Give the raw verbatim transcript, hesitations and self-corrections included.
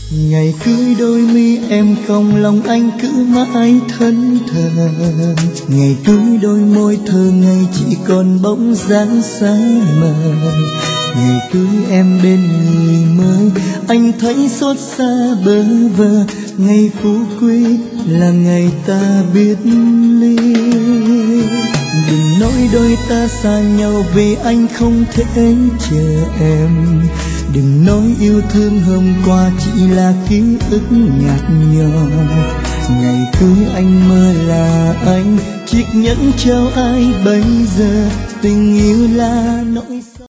Ngày cưới đôi mi em cong lòng anh cứ mãi thẫn thờ. Ngày cưới đôi môi thơ ngây chỉ còn bóng dáng sáng mờ. Ngày cưới em bên người mới anh thấy xót xa bơ vơ. Ngày phú quý là ngày ta biết ly. Đừng nói đôi ta xa nhau vì anh không thể chờ em. Đừng nói yêu thương hôm qua chỉ là ký ức nhạt nhòa. Ngày cưới anh mơ là anh chiếc nhẫn trao ai bây giờ. Tình yêu là nỗi